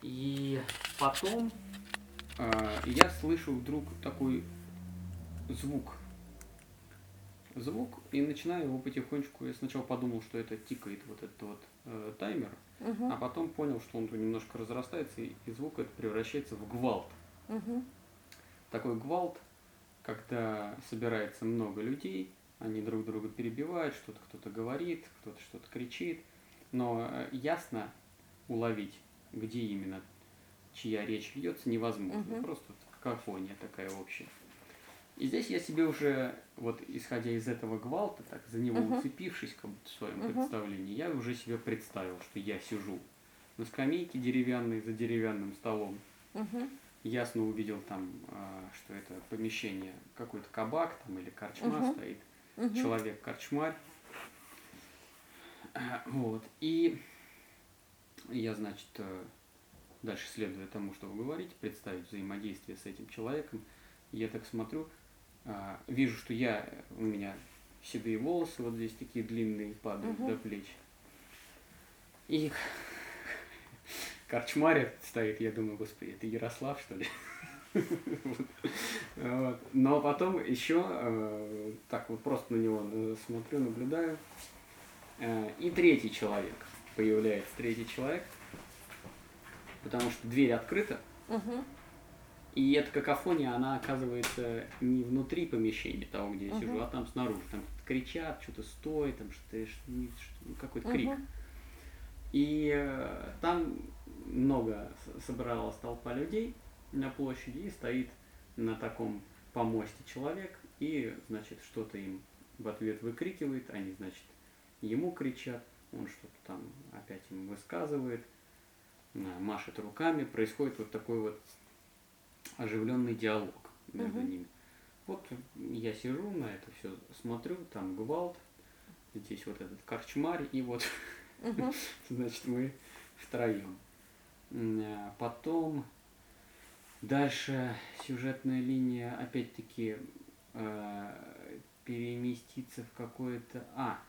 И потом я слышу вдруг такой звук. И начинаю его потихонечку. Я сначала подумал, что это тикает вот этот вот таймер, а потом понял, что он немножко разрастается, и звук этот превращается в гвалт. Такой гвалт, когда собирается много людей, они друг друга перебивают, что-то кто-то говорит, кто-то что-то кричит, но ясно уловить, где именно чья речь ведется, невозможно. Просто какофония такая общая. И здесь я себе уже, вот исходя из этого гвалта, так за него уцепившись как будто в своем представлении, я уже себе представил, что я сижу на скамейке деревянной за деревянным столом. Ясно увидел там, что это помещение, какой-то кабак там или корчма стоит, человек-корчмарь. Вот. И я, значит, дальше, следуя тому, что вы говорите, представить взаимодействие с этим человеком, я так смотрю, вижу, что у меня седые волосы вот здесь такие длинные, падают до плеч. И корчмарь стоит, я думаю, господи, это Ярослав, что ли? Но потом еще так вот просто на него смотрю, наблюдаю. И третий человек. Появляется третий человек, потому что дверь открыта. И эта какофония, она оказывается не внутри помещения того, где я сижу, а там снаружи. Там кричат, что-то стоит, там какой-то крик. И там много собралась толпа людей на площади, и стоит на таком помосте человек, и, значит, что-то им в ответ выкрикивает, они, значит, ему кричат, он что-то там опять им высказывает, машет руками, происходит вот такой вот оживленный диалог между ними. Вот я сижу на это все, смотрю, там гвалт, здесь вот этот корчмарь, и вот, значит, мы втроем. Потом дальше сюжетная линия опять-таки переместится в какое-то...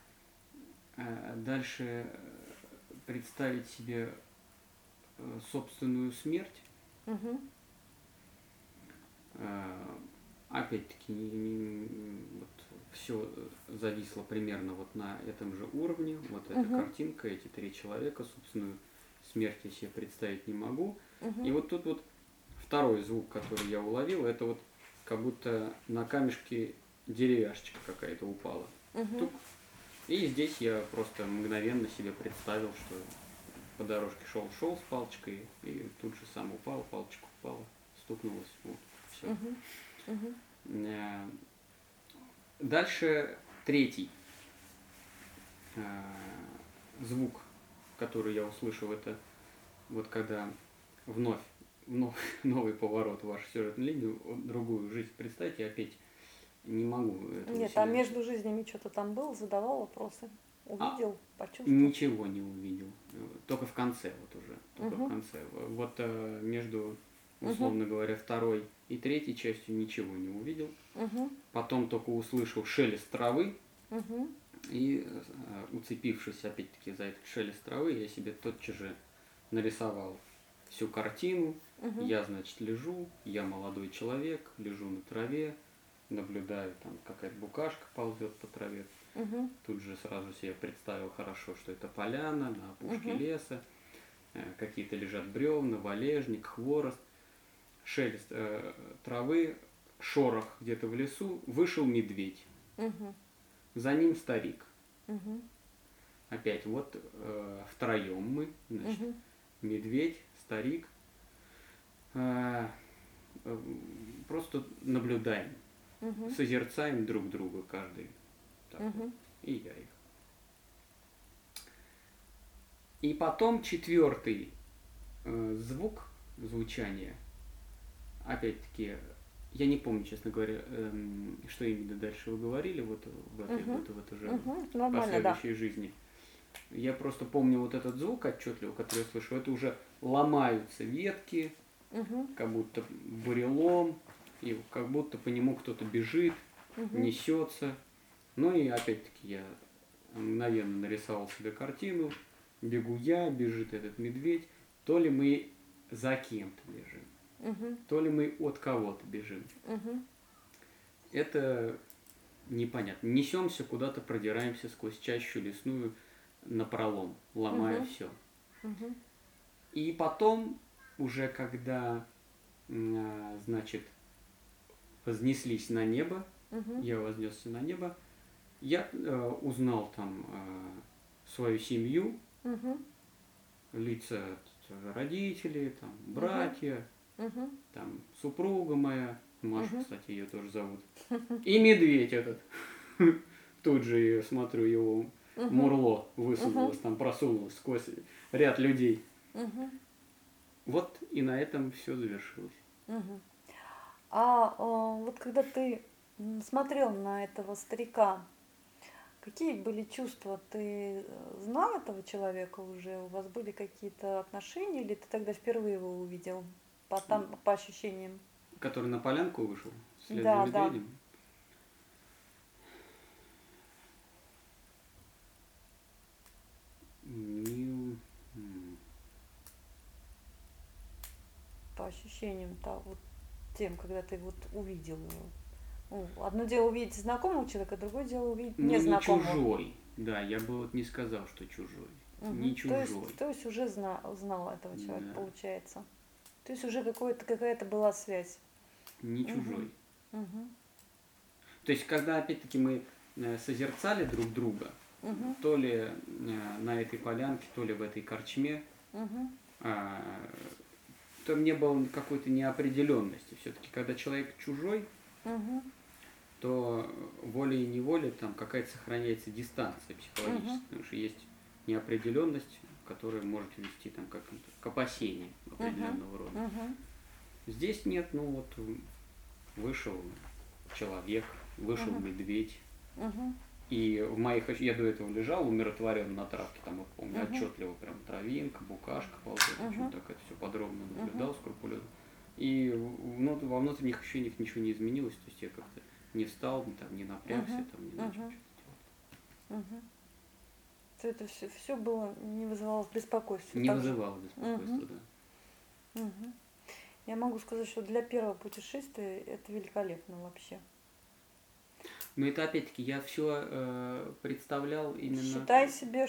дальше представить себе собственную смерть. Опять-таки вот все зависло примерно вот на этом же уровне. Вот эта картинка, эти три человека, собственную смерть я себе представить не могу. И вот тут вот второй звук, который я уловил, это вот как будто на камешке деревяшечка какая-то упала. Тук. И здесь я просто мгновенно себе представил, что по дорожке шел с палочкой, и тут же сам упал, палочка упала, стукнулась. Вот, все. Дальше третий звук, который я услышал, это вот когда вновь новый поворот в вашу сюжетную линию, другую жизнь представить, я опять не могу. Нет, а между жизнями что-то там был, задавал вопросы, увидел, почувствовал? Ничего не увидел, только в конце вот уже, только в конце. Вот между, условно говоря, второй и третьей частью ничего не увидел. Потом только услышал шелест травы, и уцепившись опять-таки за этот шелест травы, я себе тотчас же нарисовал всю картину. Я, значит, лежу, я молодой человек, лежу на траве, наблюдаю, там какая-то букашка ползет по траве. Тут же сразу себе представил хорошо, что это поляна на опушке леса, какие-то лежат бревна, валежник, хворост, шелест травы, шорох где-то в лесу, вышел медведь. За ним старик. Опять вот втроем мы, значит, медведь, старик, просто наблюдаем, созерцаем друг друга каждый, так вот, и я их. И потом четвертый звук, звучание, опять-таки, я не помню, честно говоря, что именно дальше вы говорили вот в этой уже последующей жизни. Я просто помню вот этот звук отчетливо, который я слышу, это уже ломаются ветки, как будто бурелом, и как будто по нему кто-то бежит, несется. Ну и опять-таки я мгновенно нарисовал себе картину, бегу я, бежит этот медведь. То ли мы за кем-то бежим, Мгм. то ли мы от кого-то бежим. Мгм. Это непонятно. Несемся куда-то, продираемся сквозь чащу лесную напролом, ломая Мгм. все. Мгм. И потом, уже когда, значит, вознеслись на небо, Мгм. я вознесся на небо, я узнал там свою семью, Мгм. лица родителей, там, Мгм. братья, Мгм. там, супруга моя, Маша, Мгм. кстати, ее тоже зовут, и медведь этот. Тут же я смотрю, его Мгм. мурло высунулось, Мгм. там просунулось сквозь ряд людей. Мгм. Вот и на этом все завершилось. Мгм. Вот когда ты смотрел на этого старика, какие были чувства? Ты знал этого человека уже? У вас были какие-то отношения, или ты тогда впервые его увидел по ощущениям? Который на полянку вышел вслед за Да, да. медведем. Не- м, По ощущениям, вот тем, когда ты вот увидел его. Ну, одно дело увидеть знакомого человека, другое дело увидеть Ну, не незнакомого. чужой. Да, я бы вот не сказал, что чужой. Не Мгм. чужой. То есть уже знал этого человека, Да, получается. То есть уже какая-то была связь. не Мгм. чужой. Мгм. То есть, когда опять-таки мы созерцали друг друга, Мгм. то ли на этой полянке, то ли в этой корчме, Мгм. а, то не было какой-то неопределенности. Все-таки, когда человек чужой, Мгм. то волей-неволей там какая-то сохраняется дистанция Мгм. психологическая, потому что есть неопределенность, которая может вести там, к опасению Мгм. определенного рода. Мгм. Здесь нет, ну вот вышел человек, вышел Мгм. медведь. Мгм. И я до этого лежал умиротворен на травке, там вот помню Мгм. отчетливо прям травинка, букашка ползет, в общем Мгм. так это все подробно Мгм. наблюдал скрупулезно. И во внутренних ощущениях ничего не изменилось, то есть я как-то не встал, там, не напрягся, Мгм. там, не начал Мгм. что-то делать. Мгм. То это все было, не вызывало беспокойства Не также. вызывало Мгм. беспокойства, да. Мгм. Я могу сказать, что для первого путешествия это великолепно вообще. Но это опять-таки я все представлял именно Считай себе,